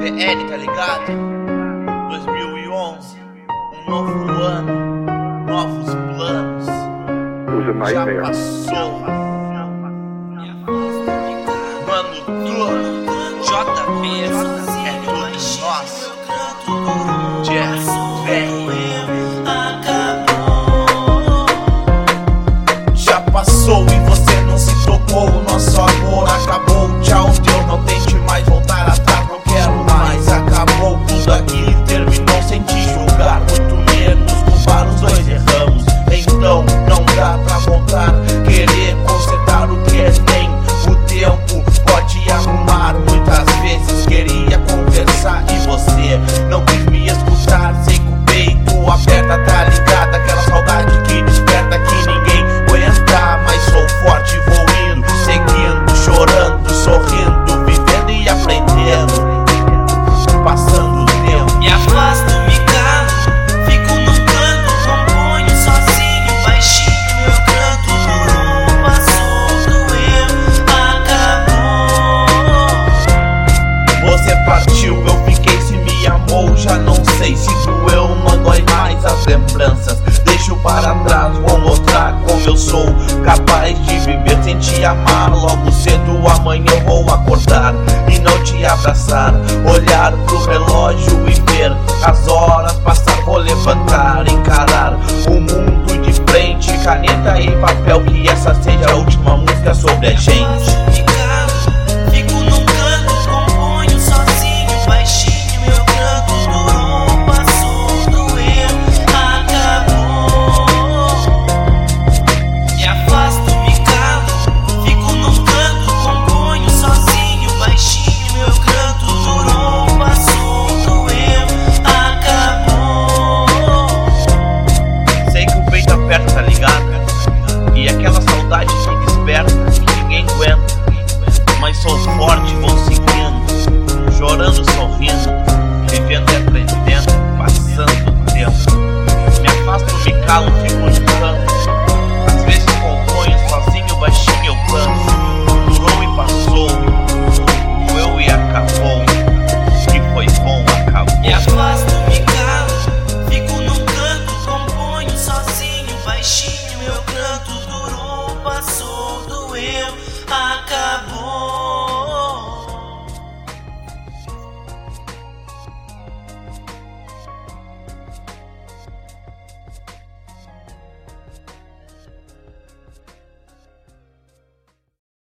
DL, tá ligado? 2011, um novo ano, novos planos. Já passou. Mano, tudo JP, é tudo nosso. Jazz, vem. Já passou e você não se tocou. O nosso amor acabou. Tchau, Deus, não tente mais voltar atrás. Não quero mais, acabou. Tudo aqui terminou sem te julgar. Muito menos culpar, os dois erramos. Então não dá pra voltar. Querer consertar o que é nem o tempo pode arrumar. Muitas vezes queria conversar e você não quis me escutar. Sei que o peito aperta, tá ligado? Aquela saudade que desperta que ninguém aguenta. Mas sou forte, vou indo, seguindo, chorando, sorrindo, vivendo e aprendendo. Passando o tempo. Me afasto, me calo, fico no canto, componho sozinho, baixinho eu canto. Durou, passou, doeu, acabou. Você partiu, eu fiquei, se me amou, já não sei. Se doeu, não dói mais as lembranças. Deixo para trás, vou mostrar como eu sou capaz de viver sem te amar. Logo cedo amanhã eu vou acordar e não te abraçar. Olhar pro relógio e ver as horas passar. Vou levantar, encarar o mundo de frente. Caneta e papel, que essa seja a última música sobre a gente.